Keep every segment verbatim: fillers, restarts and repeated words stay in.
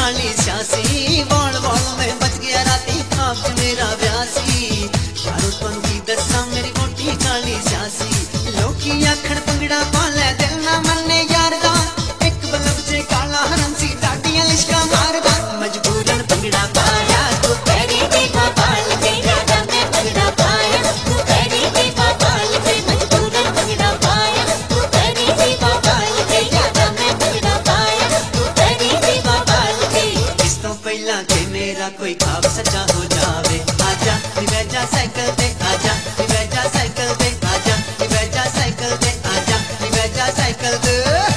काली स्यासी वाल वाल में बच गया राती खाब च मेरा ब्यासी यारो तुंदी दसा मेरी मोटी काली स्यासी लोकी आखण पंगड़ा पा लै दिल ना मन्ने यार दा एक बलब च काला हरंसी डाडियां लिशका मारदा मजबूरन पंगड़ा पाया तू पैरी दी बाल के यादा मैं पंगड़ा पाया तू पैरी दी बाल के मजबूरन पंगड़ा पाया तू पैरी दी बाल के यादा मैं पंगड़ा पाया तू पैरी दी बाल के इस तो पहला के मेरा कोई ख्वाब सच्चा हो जावे आजा निवेजा साइकिल पे आजा निवेजा साइकिल पे आजा निवेजा साइकिल पे आजा निवेजा साइकिल पे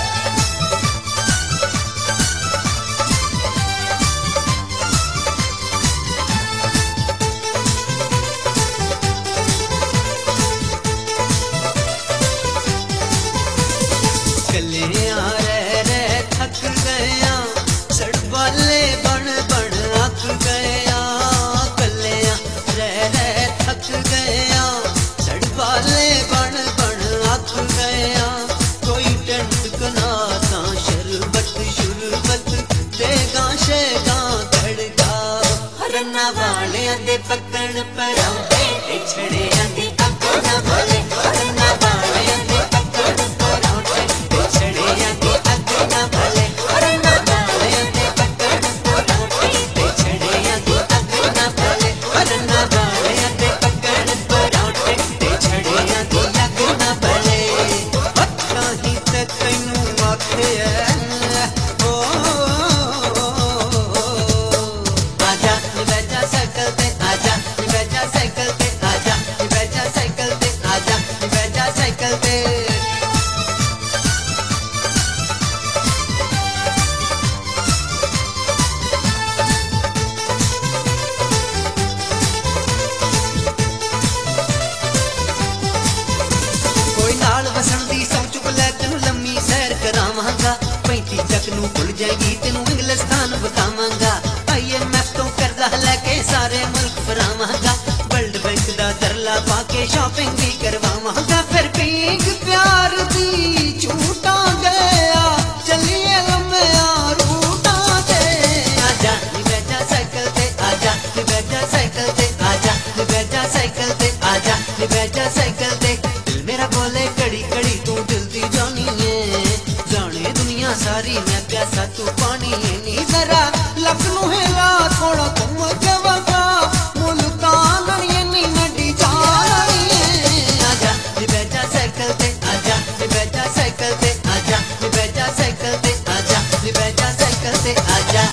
कलियां रह रह थक गया सड़ वाले बन बन अक गया कलियां रह रह थक गया सड़ वाले बन बन अक गया कोई टेंट कनाता शरबत शुरबत देगा शेगा तड़का हरना वाले दे पकड़ परांठे छड़े आंदी अग ना बोले हरना वाले दे पकड़ परांठे छड़े आंदी अग ना बोले हरना वाले दे पकड़ परांठे छड़े आंदी अग ना बोले हरना वाले दे पकड़ परांठे छड़े आंदी अग ना बोले पक्का ही ते तैनू आखे ओ आजा निवेजा साइकिल पे आजा निवेजा साइकिल पे आजा निवेजा साइकिल पे आजा निवेजा साइकिल पे कोई नाल वसन दी सौ चुक लै तेनू लम्मी सैर करावांगा पैंती तक नू भुल जाएगी तेनू इंग्लिस्तान बतावांगा आई एम एफ तो कर्जा लैके सारे मुल्क फरावांगा वर्ल्ड बैंक दा तरला पाके शॉपिंग